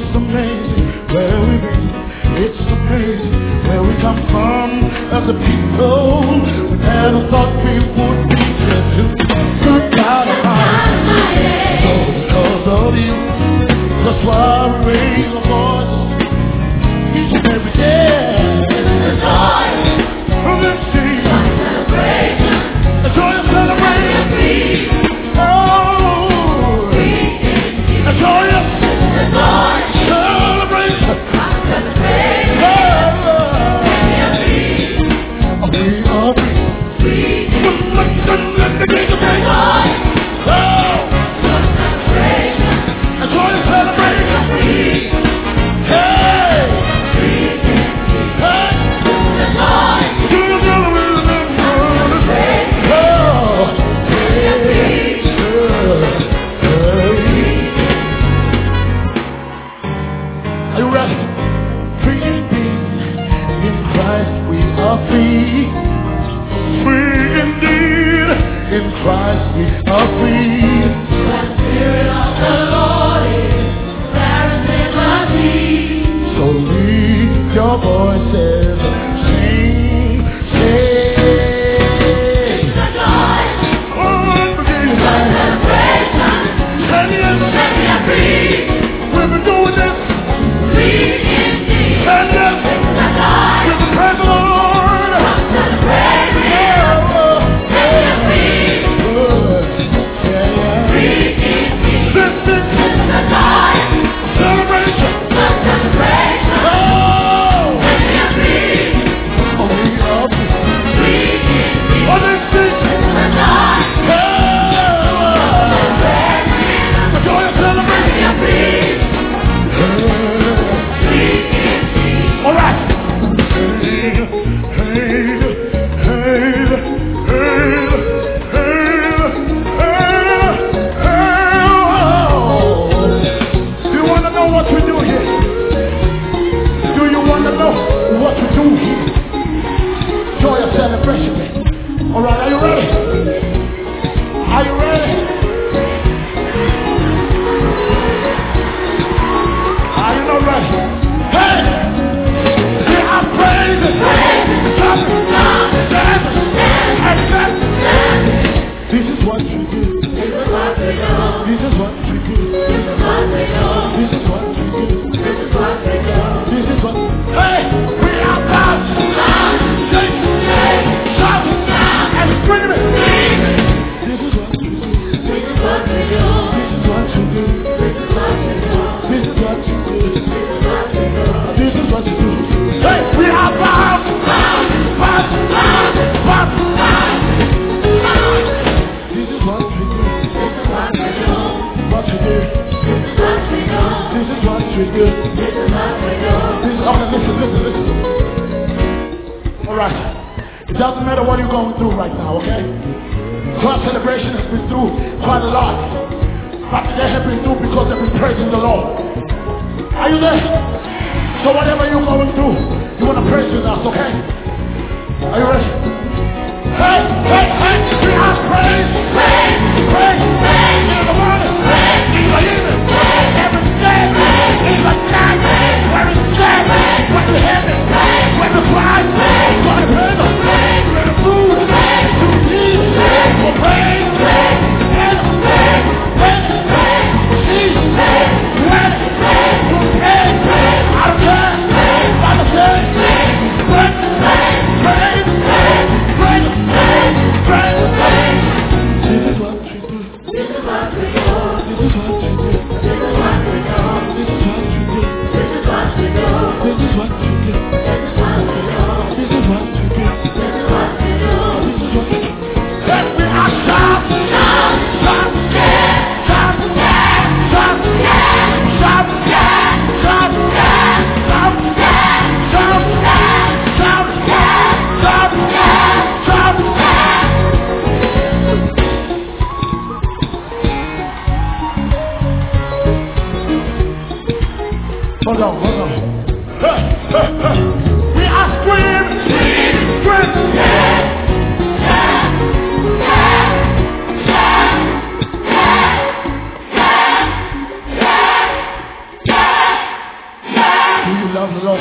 It's amazing where we've been. It's amazing where we come from as a people. We never thought we would be here to good God Almighty. So because of you, that's why we raise our voice each and every day. It's the joy of this season. Celebration. The joy of celebration. Oh, the joy of celebration.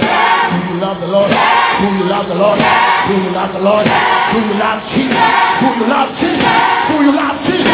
Do you love the Lord? Do you love the Lord? Do you love the Lord? Do you love Jesus? Do you love Jesus? Do you love Jesus?